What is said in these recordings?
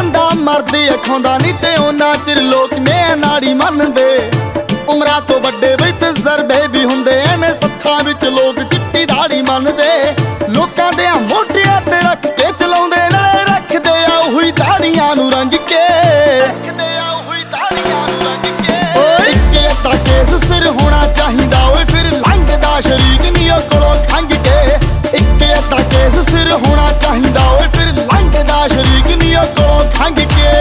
ਬੰਦਾ ਮਰਦੇ ਅਖਾਉਂਦਾ ਨਹੀਂ ਤੇ ਉਹਨਾਂ ਚਿਰ ਲੋਕ ਨੇ ਨਾੜੀ ਮੰਨਦੇ। ਉਮਰਾਂ ਤੋਂ ਵੱਡੇ ਵੀ ਤਜਰਬੇ ਵੀ ਹੁੰਦੇ, ਐਵੇਂ ਸੱਥਾਂ ਵਿੱਚ ਲੋਕ ਚਿੱਟੀ ਦਾੜੀ ਮੰਨਦੇ। ਲੋਕਾਂ ਦੇ ਮੋਢਿਆਂ ਤੇ ਰੱਖ ਕੇ ਚਲਾਉਂਦੇ, ਨਾਲੇ ਰੱਖਦੇ ਆ ਉਹੀ ਦਾੜੀਆਂ ਨੂੰ ਰੰਗ ਕੇ, ਰੱਖਦੇ ਆ ਉਹੀ ਦਾੜੀਆਂ ਨੂੰ ਰੰਗ ਕੇ। ਓਏ ਇੱਕ ਅੱਧਾ ਕੇਸ ਸਿਰ ਹੋਣਾ ਚਾਹੀਦਾ ਓਏ, ਫਿਰ ਲੰਘਦਾ ਸ਼ਰੀਕ ਨੀ ਉਹ ਕੋਲੋਂ ਖੰਘ ਕੇ। ਇੱਕ ਅੱਧਾ ਕੇਸ ਸਿਰ ਹੋਣਾ ਚਾਹੀਦਾ ਓਏ, ਫਿਰ ਲੰਘਦਾ ਸ਼ਰੀਕ ਨੀ ਉਹ ਕੋਲੋਂ ਖੰਘ ਕੇ।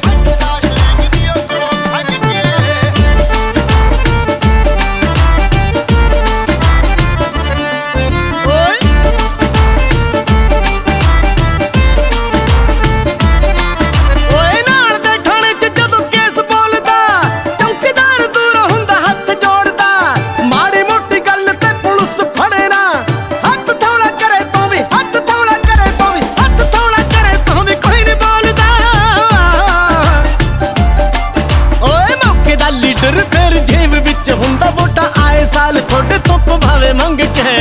ਫਿਰ ਜੇਬ ਵਿੱਚ ਹੁੰਦਾ ਵੋਟਾਂ ਆਏ ਸਾਲ ਤੁਹਾਡੇ ਤੋਂ ਪਵਾਵੇ ਮੰਗ ਕੇ।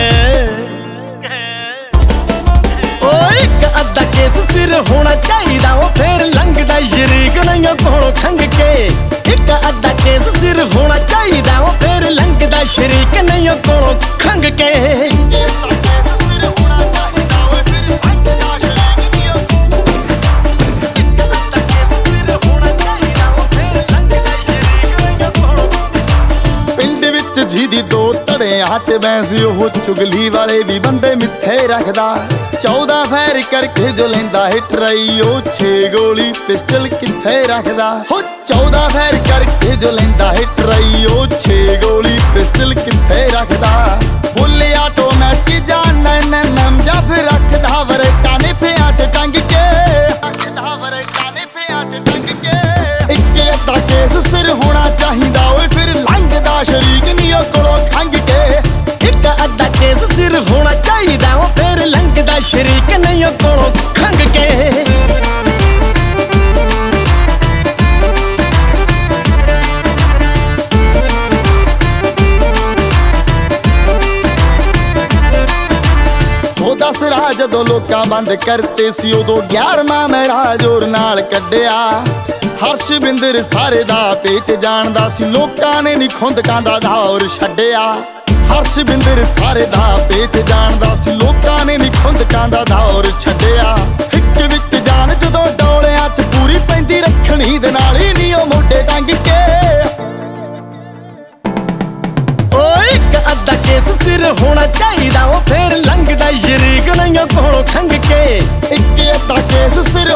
ਓਏ ਇੱਕ ਅੱਧਾ ਕੇਸ ਸਿਰ ਹੋਣਾ ਚਾਹੀਦਾ ਉਹ, ਫਿਰ ਲੰਘਦਾ ਸ਼ਰੀਕ ਨਹੀਂ ਕੋਲੋਂ ਖੰਘ ਕੇ। ਇੱਕ ਅੱਧਾ ਕੇਸ ਸਿਰ ਹੋਣਾ ਚਾਹੀਦਾ ਉਹ, ਫਿਰ ਲੰਘਦਾ ਸ਼ਰੀਕ ਨਹੀਂ ਕੋਲੋਂ ਖੰਘ ਕੇ। ਜਿਹਦੀ ਦੋ ਧੜਿਆਂ ਚ ਬੈਂਸ ਉਹ ਚੁਗਲੀ ਵਾਲੇ ਵੀ ਬੰਦੇ ਮਿੱਥੇ ਰੱਖਦਾ। 14 ਫੈਰ ਕਰਕੇ ਜੋ ਲੈਂਦਾ ਹੈ ਟਰਾਈ, ਉਹ 6 ਗੋਲੀ ਪਿਸਟਲ ਕਿੱਥੇ ਰੱਖਦਾ। ਹੋ 14 ਫੈਰ ਕਰਕੇ ਜੋ ਲੈਂਦਾ ਹੈ ਟਰਾਈ, ਉਹ 6 ਗੋਲੀ ਪਿਸਟਲ ਕਿੱਥੇ ਰੱਖਦਾ। ਬੁੱਲੇ ਆਟੋਮੈਟਿਕ ਜਾਂ NMM ਜਾਂ ਫਿਰ ਰੱਖਦਾ ਵਰੇਟਾਂ ਨੇ ਫਿਆਂ ਚ ਟੰਗ ਕੇ, ਰੱਖਦਾ ਵਰੇਟਾਂ ਨੇ ਫਿਆਂ ਚ ਟੰਗ ਕੇ। ਇੱਕ ਅੱਧਾ ਕੇਸ ਸਿਰ ਹੋਣਾ ਚਾਹੀਦਾ ਓਏ, ਫਿਰ ਲੰਘਦਾ ਸ਼ਰੀਕ ਨੀ ਉਹ ਕੋਲੋਂ ਖੰਘ ਕੇ। ਇੱਕ ਅੱਧਾ ਕੇਸ ਸਿਰ ਹੋਣਾ ਚਾਹੀਦਾ ਉਹ, ਫਿਰ ਲੰਘਦਾ ਸ਼ਰੀਕ ਨਹੀਂ ਉਹ ਕੋਲੋਂ ਖੰਘ ਕੇ। ਉਹ 10 ਰਾਹ ਜਦੋਂ ਲੋਕਾਂ ਬੰਦ ਕਰਤੇ ਸੀ, ਉਦੋਂ 11ਵਾਂ ਮੈਂ ਰਾਹ ਜ਼ੋਰ ਨਾਲ ਕੱਢਿਆ। ਹਰਸ਼ਵਿੰਦਰ ਸਾਰੇ ਦਾ ਪੇਚ ਜਾਣਦਾ ਸੀ, ਲੋਕਾਂ ਨੇ ਨੀ ਖੁੰਦਕਾਂ ਦਾ ਦੌਰ ਛੱਡਿਆ। ਹਰਸ਼ਵਿੰਦਰ ਸਾਰੇ ਦਾ ਪੇਚ ਜਾਣਦਾ ਸੀ, ਲੋਕਾਂ ਨੇ ਨੀ ਖੁੰਦਕਾਂ ਦਾ ਦੌਰ ਛੱਡਿਆ। ਹਿੱਕ ਵਿੱਚ ਜਾਨ ਜਦੋਂ ਡੋਲਿਆਂ ਚ ਪੂਰੀ ਪੈਂਦੀ, ਰੱਖਣੀ ਦੇ ਨਾਲ ਹੀ ਨੀ ਉਹ ਮੋਢੇ ਟੰਗ ਕੇ। ਓਏ ਇੱਕ ਅੱਧਾ ਕੇਸ ਸਿਰ ਹੋਣਾ ਚਾਹੀਦਾ ਉਹ, ਫਿਰ ਲੰਘਦਾ ਸ਼ਰੀਕ ਨਹੀਂ ਕੋਲੋਂ ਖੰਘ ਕੇ। ਇੱਕ ਅੱਧਾ ਕੇਸ ਸਿਰ